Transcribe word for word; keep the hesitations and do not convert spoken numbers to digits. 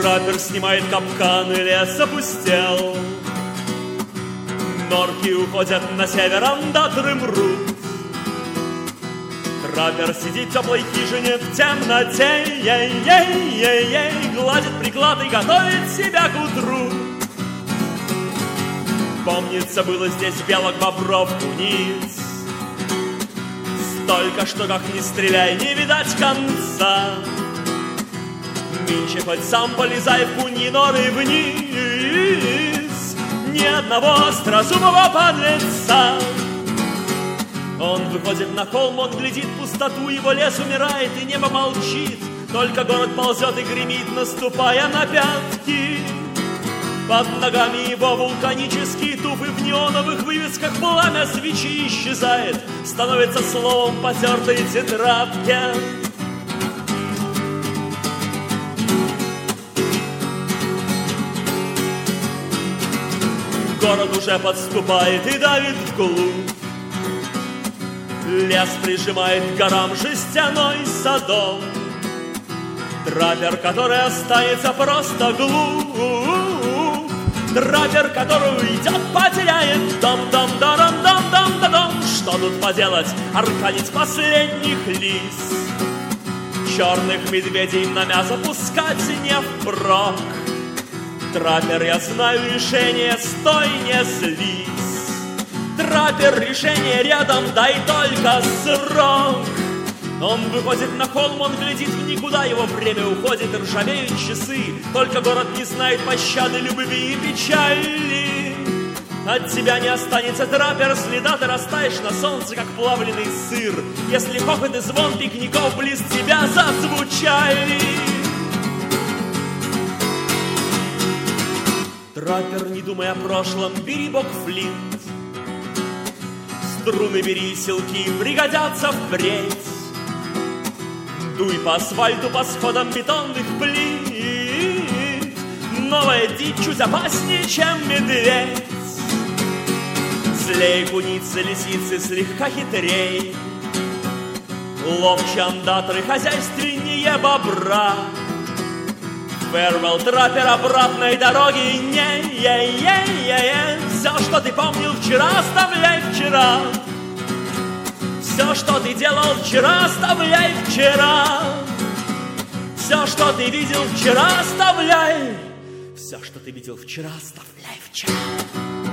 Траппер снимает капканы, лес опустел. Норки уходят на север, андаторы мрут. Траппер сидит в теплой хижине в темноте, ей-ей-ей-ей, гладит приклад и готовит себя к утру. Помнится, было здесь белок, бобров, куниц. Столько, что как ни стреляй, не видать конца. Нынче хоть сам полезай в куньи норы вниз, ни одного острозубого подлеца. Он выходит на холм, он глядит в пустоту, его лес умирает и небо молчит. Только город ползет и гремит, наступая на пятки. Под ногами его вулканические туфы, в неоновых вывесках пламя свечи исчезает, становится словом потертой тетрадки. Город уже подступает и давит вглубь. Лес прижимает к горам жестяной садом. Траппер, который останется просто глуп. Траппер, который уйдет, потеряет дом-дом-даром-дом-дом-дом. Что тут поделать, арканить последних лис. Черных медведей на мясо пускать не впрок. Траппер, я знаю решение, стой, не злись. Траппер, решение рядом, дай только срок. Он выходит на холм, он глядит в никуда, его время уходит, ржавеют часы. Только город не знает пощады, любви и печали. От тебя не останется, траппер, следа, ты растаешь на солнце, как плавленый сыр. Если хохот и звон пикников близ тебя зазвучали. Траппер, не думай о прошлом, бери бокфлинт. Струны бери, селки пригодятся впредь. Дуй по асфальту, по сходам бетонных плит. Новая дичь чуть опаснее, чем медведь. Злей куницы, лисицы слегка хитрей. Ловчие андаторы, хозяйственнее бобра. Фэрвелл, траппер, обратной дороги не е е е Все, что ты помнил вчера, оставляй вчера. Все, что ты делал вчера, оставляй вчера. Все, что ты видел вчера, оставляй. Все, что ты видел вчера, оставляй вчера.